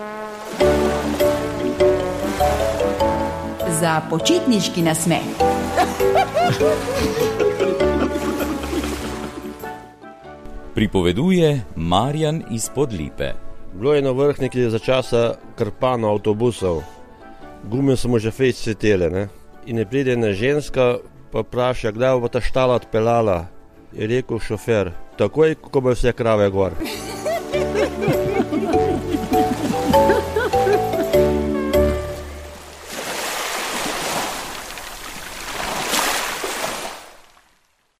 Za počitniški nasmeh. Pripoveduje Marjan iz Podlipe. Bilo je na Vrhniki za časa krpano avtobusov. Gume so mu že fejt cvetele, ne? In ne pride ena ženska, pa vpraša, kdaj bo ta štala odpeljala. Je rekel šofer, takoj, ko bo vse krave gor.